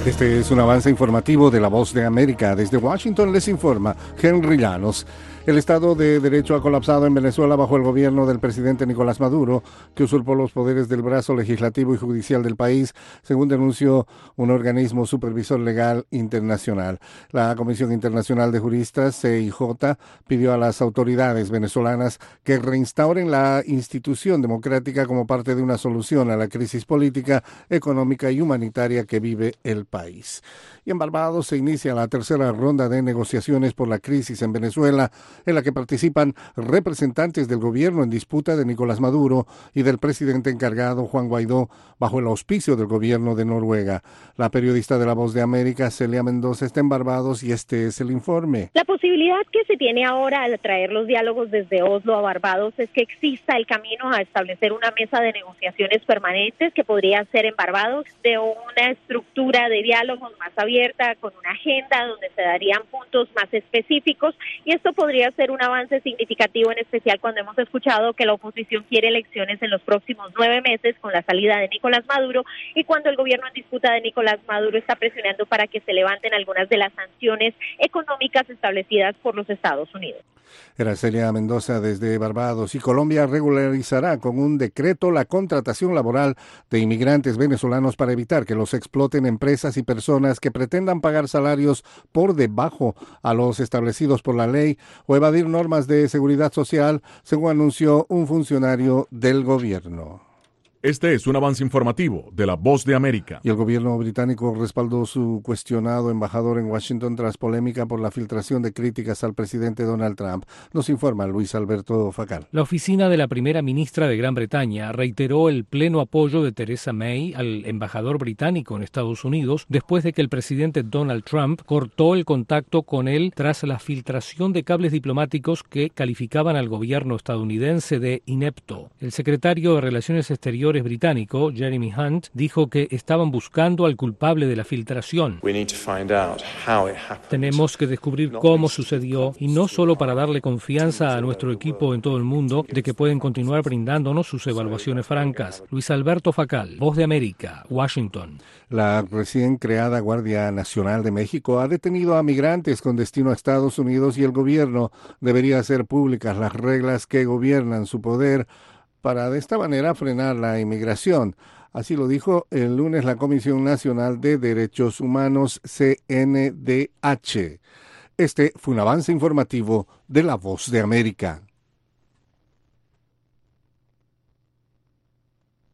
Este es un avance informativo de La Voz de América. Desde Washington les informa Henry Llanos. El Estado de Derecho ha colapsado en Venezuela bajo el gobierno del presidente Nicolás Maduro, que usurpó los poderes del brazo legislativo y judicial del país, según denunció un organismo supervisor legal internacional. La Comisión Internacional de Juristas, CIJ, pidió a las autoridades venezolanas que reinstauren la institución democrática como parte de una solución a la crisis política, económica y humanitaria que vive el país. Y en Barbados se inicia la tercera ronda de negociaciones por la crisis en Venezuela, en la que participan representantes del gobierno en disputa de Nicolás Maduro y del presidente encargado Juan Guaidó, bajo el auspicio del gobierno de Noruega. La periodista de La Voz de América, Celia Mendoza, está en Barbados y este es el informe. La posibilidad que se tiene ahora al traer los diálogos desde Oslo a Barbados es que exista el camino a establecer una mesa de negociaciones permanentes que podría ser en Barbados, de una estructura de diálogos más abierta, con una agenda donde se darían puntos más específicos, y esto podría ser un avance significativo, en especial cuando hemos escuchado que la oposición quiere elecciones en los próximos 9 meses con la salida de Nicolás Maduro, y cuando el gobierno en disputa de Nicolás Maduro está presionando para que se levanten algunas de las sanciones económicas establecidas por los Estados Unidos. Era Celia Mendoza desde Barbados. Y Colombia regularizará con un decreto la contratación laboral de inmigrantes venezolanos para evitar que los exploten empresas y personas que pretendan pagar salarios por debajo a los establecidos por la ley o evadir normas de seguridad social, según anunció un funcionario del gobierno. Este es un avance informativo de La Voz de América. Y el gobierno británico respaldó su cuestionado embajador en Washington tras polémica por la filtración de críticas al presidente Donald Trump. Nos informa Luis Alberto Facal. La oficina de la primera ministra de Gran Bretaña reiteró el pleno apoyo de Theresa May al embajador británico en Estados Unidos después de que el presidente Donald Trump cortó el contacto con él tras la filtración de cables diplomáticos que calificaban al gobierno estadounidense de inepto. El secretario de Relaciones Exteriores británico, Jeremy Hunt, dijo que estaban buscando al culpable de la filtración. Tenemos que descubrir cómo sucedió, y no solo para darle confianza a nuestro equipo en todo el mundo de que pueden continuar brindándonos sus evaluaciones francas. Luis Alberto Facal, Voz de América, Washington. La recién creada Guardia Nacional de México ha detenido a migrantes con destino a Estados Unidos y el gobierno debería hacer públicas las reglas que gobiernan su poder para de esta manera frenar la inmigración. Así lo dijo el lunes la Comisión Nacional de Derechos Humanos, CNDH. Este fue un avance informativo de La Voz de América.